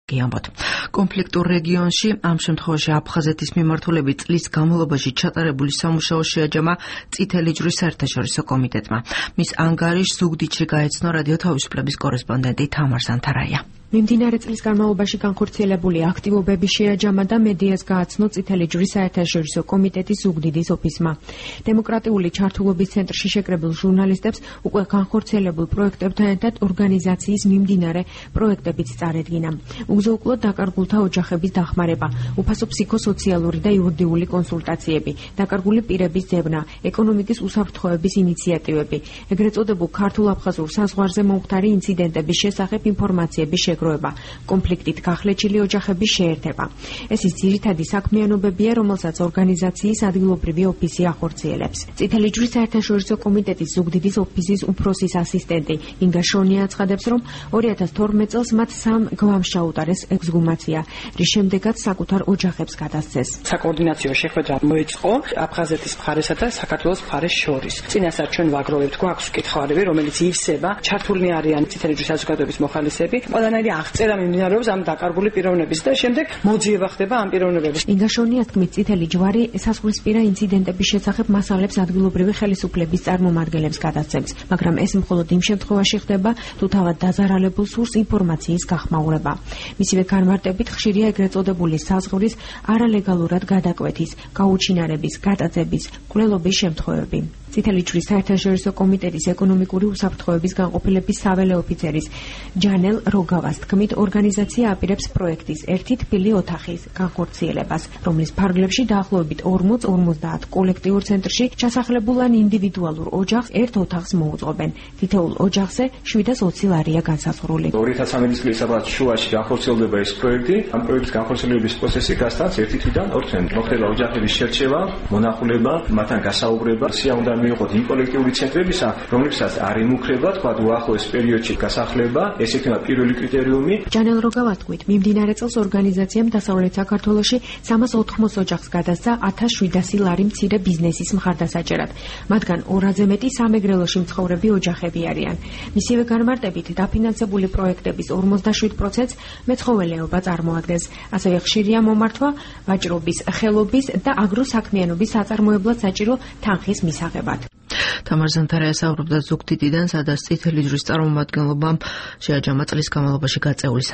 გიამბოთ. კონფლიქტურ რეგიონში, ამ შემთხვევაში აფხაზეთის მიმართულებით წლის განმავლობაში ჩატარებული სამუშაო შეაჯამა წითელი ჯვრის საერთაშორისო კომიტეტმა. მის ანგარიშს ზუგდიდში გაეცნო რადიო თავისუფლების კორესპონდენტი თამარ სანთარაია. მიმდინარე წლის განმავლობაში განხორციელებული აქტივობების შეაჯამა და მედიას გააცნო წითელი ჯვრის საერთაშორისო კომიტეტის ზუგდიდის ოფისმა. დემოკრატიული ჩართულობის ცენტრში შეკრებილ ჟურნალისტებს უკვე განხორციელებულ პროექტებთან ერთად ორგანიზაციის მიმდინარე პროექტებიც წარედგინა. უგზო-უკვლოდ დაკარგულთა ოჯახების დახმარება, უფასო ფსიქოსოციალური და იურიდიული კონსულტაციები, დაკარგული პირების ძებნა, ეკონომიკის უსაფრთხოების ინიციატივები, ეგრეთ წოდებულ ქართულ-აფხაზურ საზღვარზე მომხდარი ინციდენტების შესახებ ინფორმაციების შეგროვება, კონფლიქტით გახლეჩილი ოჯახების შეერთება. ეს ის ძირითადი საქმიანობებია, რომელსაც ორგანიზაციის ადგილობრივი ოფისი ახორციელებს. წითელი ჯვრის საერთაშორისო კომიტეტის ზუგდიდის ოფისის უფროსის ასისტენტი ინგა შონია აცხადებს, რომ 2012 წელს მათ 3 გვამს ჩაუტარეს ექსგუმაცია, რის შემდეგაც საკუთარ ოჯახებს გადასცეს. საკოორდინაციო შეხვედრა მოეწყო აფხაზეთის მხარესა და საქართველოს მხარეს შორის. წინასწარ ჩვენ ვაგროვებთ, გვაქვს კითხავები, რომელიც ივსება, ჩართულნი არიან წითელი ჯვრის საზოგადოების მოხალისეები. ყველანაირი აღწერა მიმდინარეობს ამ დაკარგული პიროვნების და შემდეგ მოძიება ხდება ამ პიროვნებების. ინგა შონიას თქმით, წითელი ჯვარი საზღვრისპირა ინციდენტების შესახებ მასალებს ადგილობრივი ხელისუფლების წარმომადგენლებს გადასცემს, მაგრამ ეს მხოლოდ იმ შემთხვევაში ხდება, თუ თავად დაზარალებულ სურს ინფორმაციის გახმაურება. მისივე განმარტებით ხშირია ეგრეთ წოდებული საზღვრის არალეგალურად გადაკვეთის, გაუჩინარების, გადაძების, მკვლელობის შემთხვევები. წითელი ჯვრის საერთაშორისო კომიტეტის ეკონომიკური უსაფრთხოების განყოფილების საველე ოფიცერის ჯანელ როგავას თქმით, ორგანიზაცია აპირებს პროექტის ერთი თბილი ოთახის განხორციელებას, რომლის ფარგლებში დაახლოებით 40-50 კოლექტიურ ცენტრში ჩასახლებულ ან ინდივიდუალურ ოჯახს ერთ ოთახს მოუწყობენ. თითოეულ ოჯახზე 720 ლარია განსაზღვრული. 2013 წლის საბათ შუაში განხორციელდება ეს პროექტი. ამ პროექტის განხორციელების პროცესი გასტანს ერთი თვიდან 2 თვით. მოხდება ოჯახების შერჩევა, მონახულება, მათთან გასაუბრება, სია უნდა მიიღოთ იმ კოლექტიური ცენტრებისა, რომლებსაც არ იმუქრება, თქვა უახლოეს პერიოდში გასახლება, ეს იქნება პირველი კრიტერიუმი. ჯანელ როგავა თქვით, მიმდინარე წელს ორგანიზაციამ დასავლეთ საქართველოში 380 ოჯახს გადასცა 1700 ლარი მცირე ბიზნესის მხარდასაჭერად. მათგან 2-ზე მეტი სამეგრელოში მცხოვრები ოჯახები არიან. მისივე განმარტებით, დაფინანსებული პროექტების 57%-ს მეცხოველეობა წარმოადგენს. ასევე ხშირია მომართვა ვაჭრობის, ხელობის და აგროსაქმიანობის საწარმოებლად საჭირო თანხის მისაღებად. თამარ სანთარაია საუბრობდა ზუგდიდიდან, სადაც წითელი ჯვრის წარმომადგენლობამ შეაჯამა წლის განმავლობაში გაწეული